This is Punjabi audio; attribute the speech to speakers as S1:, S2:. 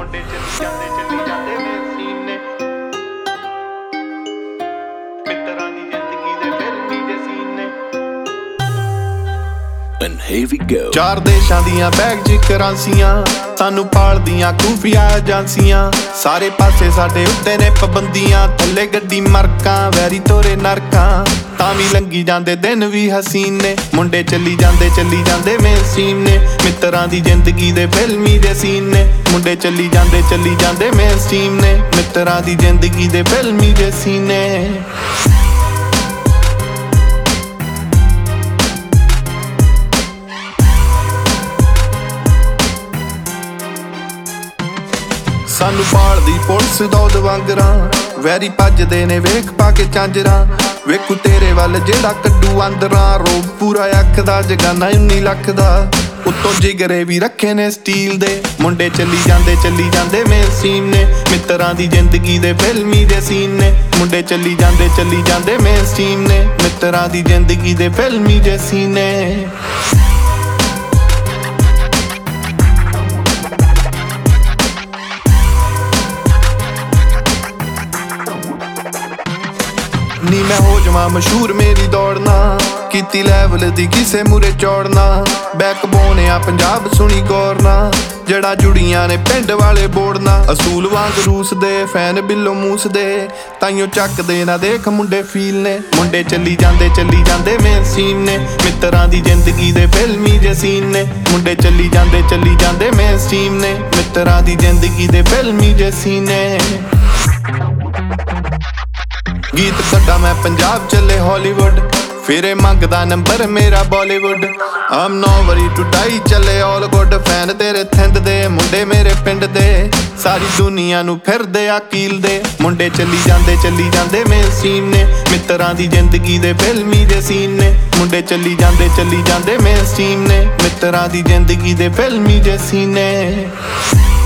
S1: ਮੁੰਡੇ ਚੱਲੀ ਜਾਂਦੇ ਮੇਸੀਨ ਨੇ ਮਿੱਤਰਾਂ ਦੀ ਜ਼ਿੰਦਗੀ ਦੇ ਫਿਲਮੀ ਦੇ ਸੀਨ ਨੇ।
S2: And here we go।
S1: ਚਾਰ ਦੇਸ਼ਾਂ ਦੀਆਂ ਬੈਗ 'ਚ ਕਰੰਸੀਆਂ ਸਾਨੂੰ ਪਾਲਦੀਆਂ ਖੂਫੀਆ ਏਜੰਸੀਆਂ ਸਾਰੇ ਪਾਸੇ ਸਾਡੇ ਉੱਤੇ ਨੇ ਪਾਬੰਦੀਆਂ ਥੱਲੇ ਗੱਡੀ ਮਰਕਾਂ ਵੈਰੀ ਤੋਰੇ ਨਰਕਾਂ ਤਾਂ ਵੀ ਲੰਘੀ ਜਾਂਦੇ ਦਿਨ ਵੀ ਹਸੀਨ ਨੇ ਮੁੰਡੇ ਚੱਲੀ ਜਾਂਦੇ ਮੇਸੀਨ ਨੇ ਮਿੱਤਰਾਂ ਦੀ ਜ਼ਿੰਦਗੀ ਦੇ ਫਿਲਮੀ ਦੇ ਸੀਨ ਨੇ ਮੁੰਡੇ ਚੱਲੀ ਜਾਂਦੇ ਮੇਸੀਨ ਨੇ ਮਿੱਤਰਾਂ ਦੀ ਜ਼ਿੰਦਗੀ ਦੇ ਫਿਲਮੀ ਦੇ ਸੀਨ ਨੇ। ਸਾਨੂੰ ਪਾਲਦੀ ਪੁਲਿਸ ਦੌਦ ਵਾਂਗਰਾਂ ਵੈਰੀ ਭੱਜਦੇ ਨੇ ਵੇਖ ਪਾ ਕੇ ਚਾਂਜਰਾਂ ਵੇਖੂ ਤੇਰੇ ਵੱਲ ਜਿਹੜਾ ਕੱਢੂ ਅੰਦਰਾਂ ਰੋਬ ਪੂਰਾ ਅੱਖ ਦਾ ਜਗਾਨਾ 19 ਲੱਖ ਦਾ ਉੱਤੋਂ ਜਿਗਰੇ ਵੀ ਰੱਖੇ ਨੇ ਸਟੀਲ ਦੇ ਮੁੰਡੇ ਚੱਲੀ ਜਾਂਦੇ ਮੇਸੀਨ ਨੇ ਮਿੱਤਰਾਂ ਦੀ ਜ਼ਿੰਦਗੀ ਦੇ ਫਿਲਮੀ ਦੇ ਸੀਨ ਨੇ ਮੁੰਡੇ ਚੱਲੀ ਜਾਂਦੇ ਮੇਸੀਨ ਨੇ ਮਿੱਤਰਾਂ ਦੀ ਜ਼ਿੰਦਗੀ ਦੇ ਫਿਲਮੀ ਦੇ ਸੀਨ ਨੇ। ਨੀ ਮੈਂ ਹੋ ਜਾਵਾਂ ਮਸ਼ਹੂਰ ਮੇਰੀ ਦੌੜਨਾ ਕੀਤੀ ਲੈਵਲ ਦੀ ਕਿਸੇ ਮੂਰੇ ਚੌੜਨਾ ਬੈਕਬੋਨ ਆ ਪੰਜਾਬ ਸੁਣੀ ਗੌਰਨਾ ਜੜਾ ਜੁੜੀਆਂ ਨੇ ਪਿੰਡ ਵਾਲੇ ਬੋੜਨਾ ਅਸੂਲ ਵਾਂਗ ਰੂਸ ਦੇ ਫੈਨ ਬਿੱਲੋ ਮੂਸ ਦੇ ਤਾਈਓ ਚੱਕਦੇ ਨਾ ਦੇਖ ਮੁੰਡੇ ਫੀਲ ਨੇ ਮੁੰਡੇ ਚੱਲੀ ਜਾਂਦੇ ਮੇਸੀਨ ਨੇ ਮਿੱਤਰਾਂ ਦੀ ਜ਼ਿੰਦਗੀ ਦੇ ਫਿਲਮੀ ਜੇ ਸੀਨ ਨੇ ਮੁੰਡੇ ਚੱਲੀ ਜਾਂਦੇ ਮੇਸੀਨ ਨੇ ਮਿੱਤਰਾਂ ਦੀ ਜ਼ਿੰਦਗੀ ਦੇ ਫਿਲਮੀ ਜੇ ਸੀਨ ਨੇ। ਗੀਤ ਕੱਢਾਂ ਮੈਂ ਪੰਜਾਬ ਚੱਲੇ ਹਾਲੀਵੁੱਡ ਫਿਰੇ ਮੰਗਦਾ ਨੰਬਰ ਮੇਰਾ ਬਾਲੀਵੁੱਡ ਆਮ ਨੋ ਵਰੀ ਟੂ ਡਾਈ ਚੱਲੇ ਆਲ ਗੁੱਡ ਫੈਨ ਤੇਰੇ ਥਿੰਦ ਦੇ ਮੁੰਡੇ ਮੇਰੇ ਪਿੰਡ ਦੇ ਸਾਰੀ ਦੁਨੀਆ ਨੂੰ ਫਿਰਦੇ ਆ ਕੀਲ ਦੇ ਮੁੰਡੇ ਚੱਲੀ ਜਾਂਦੇ ਮੇਸੀਨ ਨੇ ਮਿੱਤਰਾਂ ਦੀ ਜ਼ਿੰਦਗੀ ਦੇ ਫਿਲਮੀ ਦੇ ਸੀਨ ਨੇ ਮੁੰਡੇ ਚੱਲੀ ਜਾਂਦੇ ਮੇਸੀਨ ਨੇ ਮਿੱਤਰਾਂ ਦੀ ਜ਼ਿੰਦਗੀ ਦੇ ਫਿਲਮੀ ਦੇ ਸੀਨ ਨੇ।